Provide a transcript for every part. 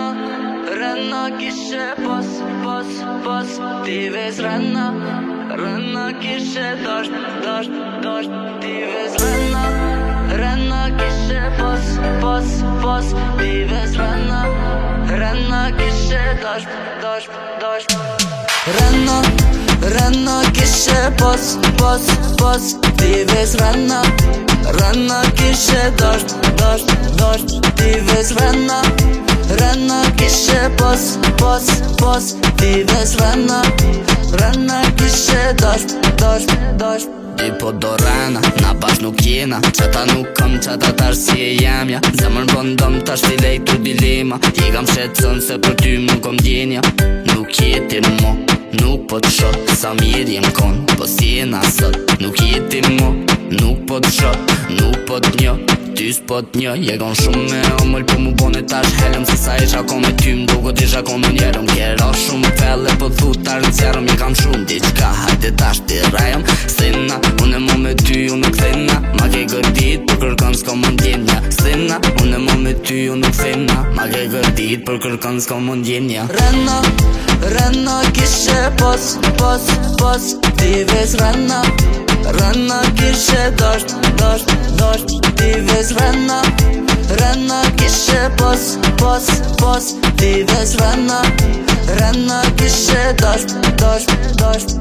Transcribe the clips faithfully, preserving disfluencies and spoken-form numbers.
rëna, rëna kishe pas, pas, pas ti ves rëna, rëna kishe dasht, dasht, dasht ti ves rëna, rëna kishe pas, pas, pas ti ves rëna, rëna kishe dasht, dasht, dasht rëna, rëna kishe pas, pas, pas ti ves rëna, rëna kishe dasht, dasht, dasht ti ves rëna, rëna kishe pas, pas, pas ti ves rëna, rëna kishe dasht, dasht, dasht Ti po do rëna, na bash nuk jena Qata nuk kam qata tash si e jemja Zemër bëndëm tash si lej tu dilema I kam shetësën se për ty më kom djenja Nuk jetin mo, nuk po të shot Sa mirë jem kon, po si e na sot Nuk jetin mo, nuk po të shot Nuk po të një, ty s'po të një Je kon shumë me omëll po mu bone tash helëm Se sa isha kon me ty më duko t'isha kon me njerëm Kjera shumë felle po thu tarë në cjerëm Je kam shumë diqka, hajde tash t'i rajëm Sina, unë e mo me ty, unë këthina Ma ke gërdit, për kërkan s'ko më ndjenja Sina, unë e mo me ty, unë këthina Ma ke gërdit, për kërkan s'ko më ndjenja Rëna, rëna kishe pas, pas, pas Ti ves rëna, rëna kishe dasht, dasht, dasht Ti ves rëna, rëna kishe pas, pas, pas Ti ves rëna, rëna kishe dasht, dasht, dasht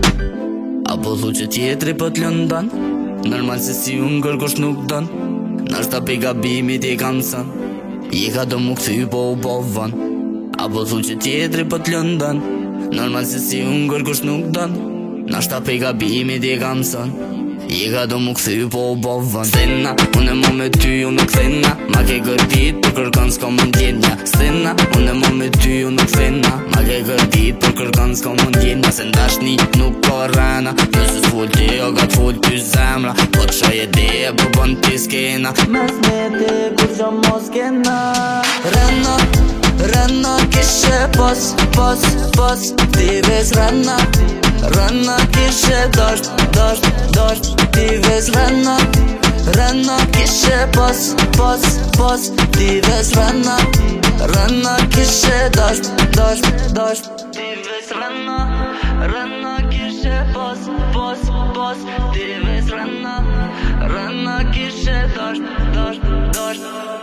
Apo thu që tjetri po t'lëndan Normal se si unë kërkosh nuk don Nashta pe gabimit i kam sën I ka do mu këthy po u po van Apo thu që tjetri po t'lëndan Normal se si unë kërkosh nuk don Nashta pe gabimit i kam sën I ka do mu këthy po u po van Sina, unë e mo me ty, unë këthina Ma ke gërdit, për kërkan s'ko më ndjenja Sina, unë e mo me ty, unë këthina Ma ke gërdit, për kërkan s'ko më ndjenja Se ndashni nuk ko rana Nëse s'full ti, o ka t'full ty zemra Po të shoj e dhe, po bën t'i skena Mes me ti, kur gjo mos kena Rëna, rëna kishe pas, pas, pas Ti ves rëna, rëna kishe dasht, dasht, dasht Ti ves rëna, rëna kishe pas, pas, pas Ti ves rëna, rëna kishe dasht, dasht, dasht Ti ves rëna, rëna kishe pas, pas, pas Ti ves rëna, rëna kishe dasht, dasht, dasht